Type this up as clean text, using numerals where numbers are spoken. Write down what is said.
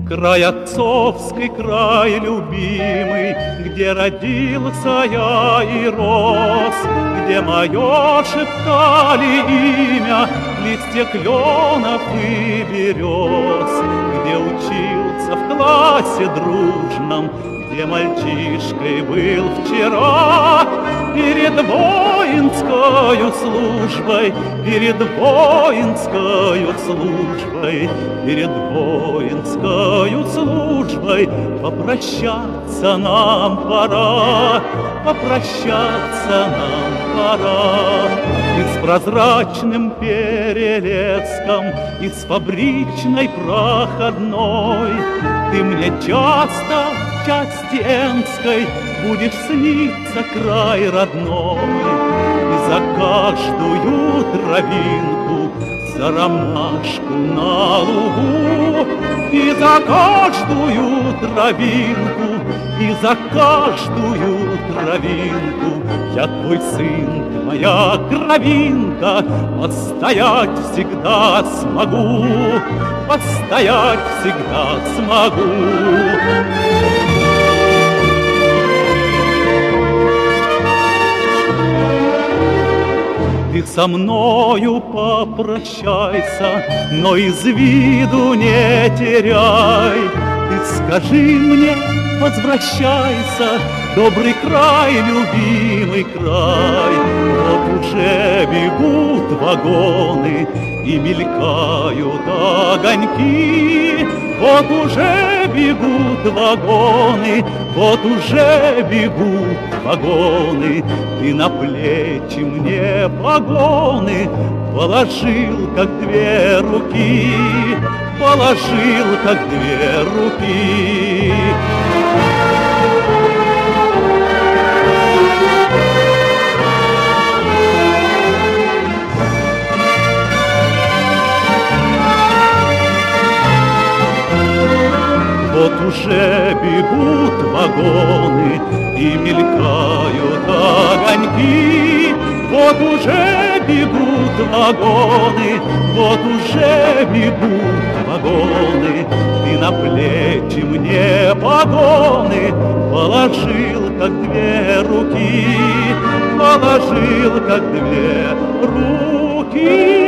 Край отцовский, край любимый, где родился я и рос, где мое шептали имя листья кленов и берез, где учился в классе дружном, где мальчишкой был вчера. Перед воинскою службой, перед воинскою службой, перед воинскою службой попрощаться нам пора, попрощаться нам пора. И с прозрачным перелеском, и с фабричной проходной ты мне часто в части Энской будешь сниться край родной. И за каждую травинку, за ромашку на лугу, и за каждую травинку, и за каждую травинку я твой сын, твоя кровинка, постоять всегда смогу, постоять всегда смогу. Ты со мною попрощайся, но из виду не теряй. Ты скажи мне, возвращайся, добрый край, любимый край. Вот уже бегут вагоны и мелькают огоньки. Вот уже бегут вагоны, вот уже бегут вагоны. Ты на плечи мне погоны положил, как две руки, положил, как две руки. Вот уже бегут вагоны и мелькают огоньки. Вот уже бегут вагоны, вот уже бегут вагоны. Ты на плечи мне погоны положил, как две руки, положил, как две руки.